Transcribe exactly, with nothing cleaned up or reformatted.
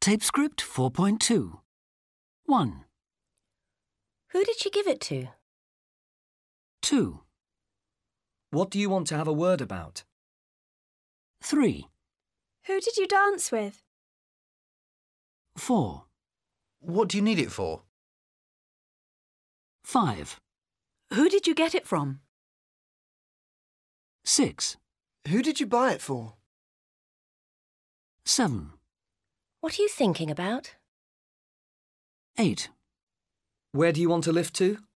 Tape script four point two. one. Who did she give it to? two. What do you want to have a word about? three. Who did you dance with? four. What do you need it for? five. Who did you get it from? six. Who did you buy it for? seven. What are you thinking about? eight. Where do you want to lift to?